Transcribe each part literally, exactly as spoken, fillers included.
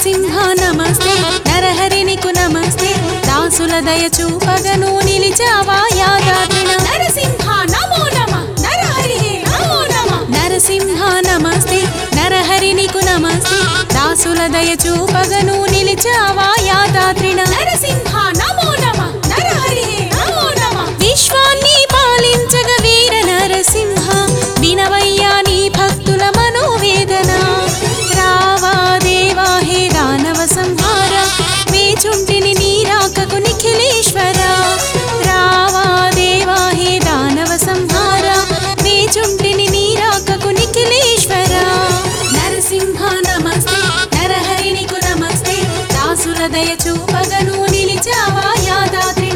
నరసింహ నమస్తే నరహరి నీకు నమస్తే దాసుల దయ చూపగను నిలిచావా యాదాద్రిన నరసింహ నమో నమః నరహరి నమో నమః నరసింహ నమస్తే నరహరి నీకు నమస్తే దాసుల దయ చూపగను నిలిచావా యాదాద్రిన నరసింహ నమో నమః నరహరి నమో నమః విశ్వాన్ని పాలించగ వీర నరసింహ వినవయ్యా నీ భక్తుల మనోవేదన రావా దేవా హే దానవ సంహార వేచుంటిని నీరాకకు నిఖిలేశ్వర రావా దేవా హే దానవ సంహార వేచుంటిని నీరాకకు నిఖిలేశ్వర నరసింహ నమస్తే నరహరి నీకు నమస్తే దాసుల దయ చూపగను నిలిచావా యాదాద్రిన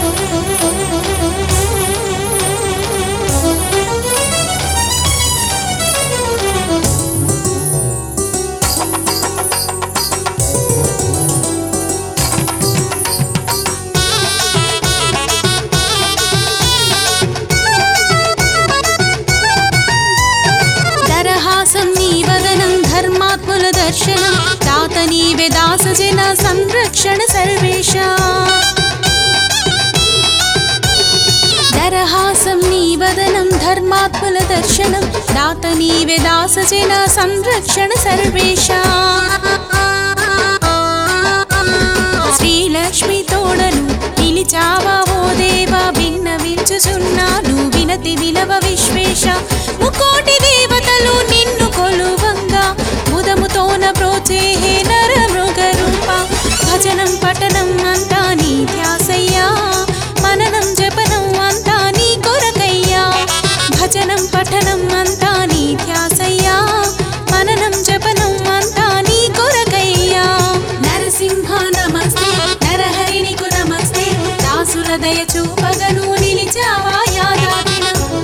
దరహాసం నీ వదనం ధర్మాత్ముల దర్శనం తాత నీవే దాసజన సంరక్షణ సర్వేశ దరహాసం నీ వదనం ధర్మాత్ముల దర్శనం దాత నీవే దాసజన సంరక్షణ సర్వేశ శ్రీలక్ష్మి తోడను నిలిచావా ఓ దేవా భిన్నవించుచున్నాను వినతి వినవ విశ్వేశ ముకోటి దేవతలు నిన్ను కొలువంగా ముదముతోన ప్రోచే హే నర మృగ రూప భజనం పఠనం అంతా నీ ధ్యాసయ్యా మననం జపనం అంతా నీ కొరకయ్యా భజనం పఠనం అంతా నీ ధ్యాసయ్యా మననం జపనం అంతా నీ కొరకయ్యా నరసింహ నమస్తే నరహరి నీకు నమస్తే దాసుల దయ చూపగను నిలిచావా యాదాద్రిన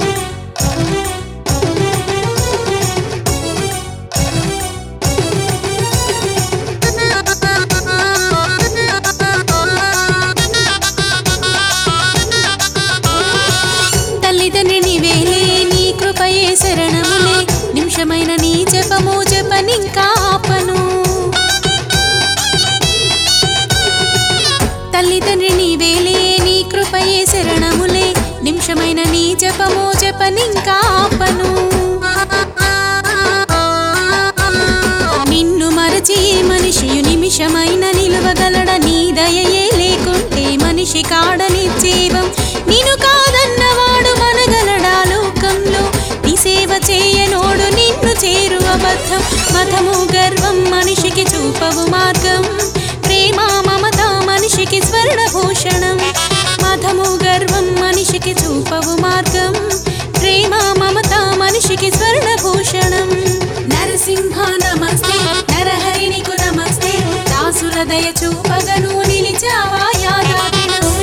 తల్లిదండ్రిని వేలే నీ కృపయే శరణములే నిమిషమైన నీ జపము జపనింకా ఆపను తల్లిదండ్రిని వేలే నీ కృపయే శరణములే నిమిషమైన నీ జపము జపనింకా ఆపను నిన్ను మరచి మనిషియు నిమిషమైన నిలువగలడ నీ దయయే లేకుంటే మనిషి కాడని జీవం నిన్ను కాదన్నవాడు మనగలడా లోకంలో నీ సేవ చేయనోడు నిన్ను చేరు అబద్ధం మతము గర్వం మనిషికి చూపవు మార్గం ప్రేమ మమత మనిషికి స్వర్ణభూషణం మతము గర్వం మనిషికి చూపవు మార్గం ప్రేమ మమత మనిషికి స్వర్ణభూషణం నరసింహ నమస్తే నరహరి నీకు నమస్తే దాసుల దయ చూపగను నిలిచావా యాదాద్రిన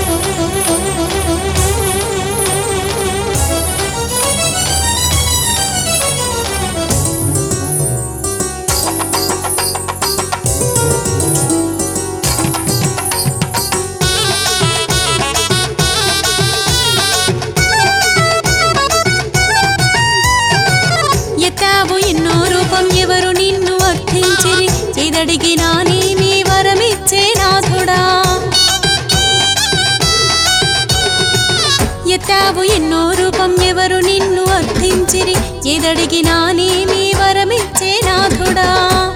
ఎత్తావు ఎన్నో రూపం ఎవరు నిన్ను అర్థించిరి ఎదడిగినా నేమి వరమిచ్చే నాథుడా ఎత్తావు ఎన్నో రూపం ఎవరు నిన్ను అర్థించిరి ఎదడిగినా నేమి వరమిచ్చే నాథుడా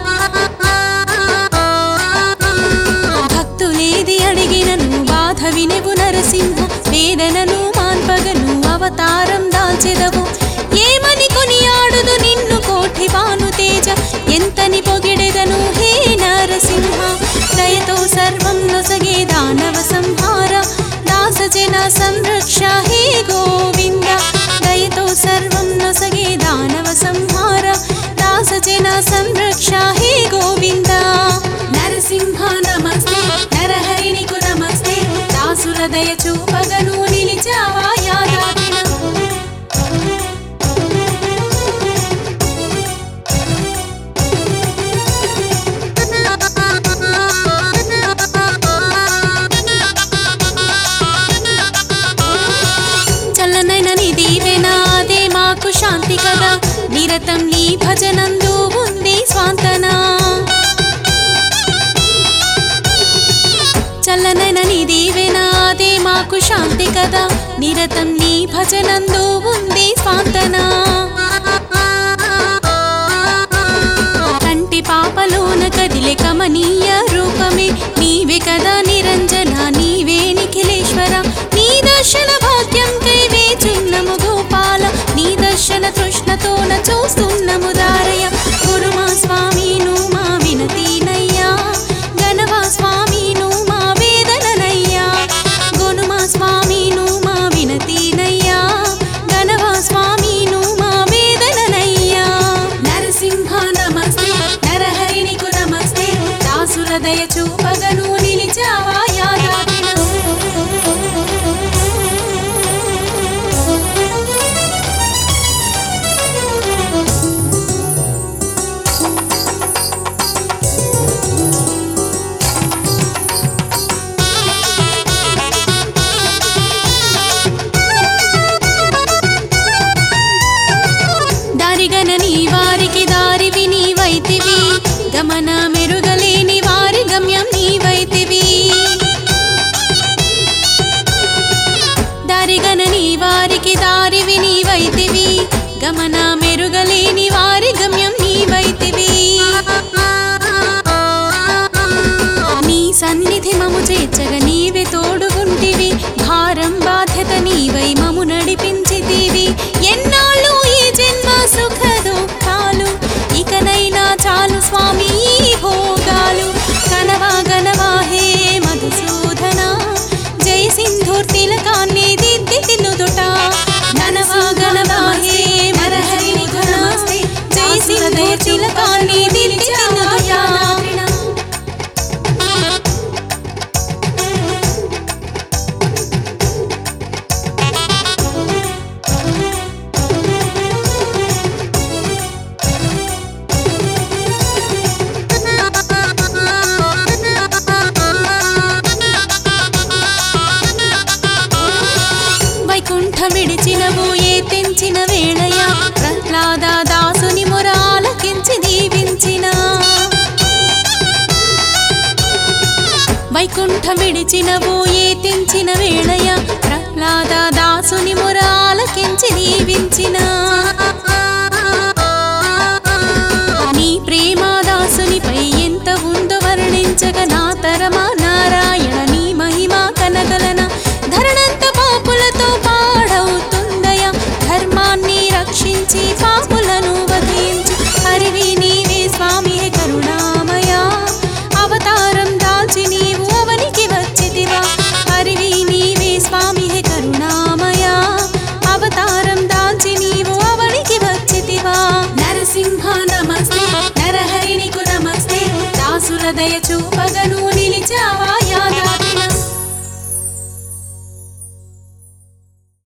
భక్తులేది అడిగినను బాధ వినెవు నరసింహ వేదనను మాన్పగను అవతారం దాల్చెదవు ఏమని కొనియాడుదు నిన్ను కోటి భాను తేజ ఎంతని పొగిడెదను హే నరసింహ దయతో సర్వం నొసగే దానవ సంహార దాసజన సంరక్ష హే గోవింద దయతో సర్వం నొసగే దానవ సంహార దాసజన సంరక్ష హే గోవింద నరసింహ నమస్తే నరహరి నీకు నమస్తే దాసుల దయ చూపగను నిలిచావా యాదాద్రిన మనకు శాంతి కదా నిరతం నీ భజనందు ఉంది స్వాంతన కంటి పాపలోన కదిలే కమనీయ రూపమే నీవే కదా నిరంజన నీవే నిఖిలేశ్వర నీ దర్శన భాగ్యం కై వేచున్నము గోపాల నీ దర్శన తృష్ణతోన చూస్తున్నము దారయ గురుమా స్వామి నువ్వు మా వినతినయ్యా గణవా స్వామి నువ్వు మా వేదననయ్యా గురుమా స్వామి నువ్వు మా వినతినయ్యా గణవా స్వామి నువ్వు మా వేదననయ్యా నరసింహ నమస్తే నరహరి నీకు నమస్తే దాసుల దయ చూపగను నిలిచావా యాదాద్రిన దారిగనని వారికి దారివి నీవైతివి గమన మెరుగలేని వారి గమ్యం నీవైతివి దారిగనని వారికి దారివి నీవైతివి గమన మెరుగలేని వారి గమ్యం నీవైతివి నీ సన్నిధి మము చేర్చగ నీవే తోడుగుంటివి భారం బాధ్యత నీవై మము నడిపించితివి ఎన్నాళ్ళు ఈ జన్మ సుఖ దుఃఖాలు ఇకనైనా చాలు స్వామి ఈ భోగాలు గణవా గణవా హే మధుసూదన జై సింధూర్ తిలకాన్ని దిద్ది తినుదుట గణవా గణవా హే నరహరి నీకు నమస్తే జై సింధూర్ తిలకాన్ని దిద్ది తినుదుట వైకుంఠ విడిచినవు ఏ తెంచిన వేళయ ప్రహ్లాద దాసుని మొరాలకించి దీవించిన వైకుంఠ విడిచినవు ఏ తెంచిన వేళయ ప్రహ్లాద దాసుని మొరాలకించి దీవించిన నీ ప్రేమ దాసునిపై ఎంత ఉందో వర్ణించగ నా తరమా నారాయణ నీ మహిమా కనగలన ధరణంత పాపులతో పాడవుతుందయ ధర్మాన్ని రక్షించి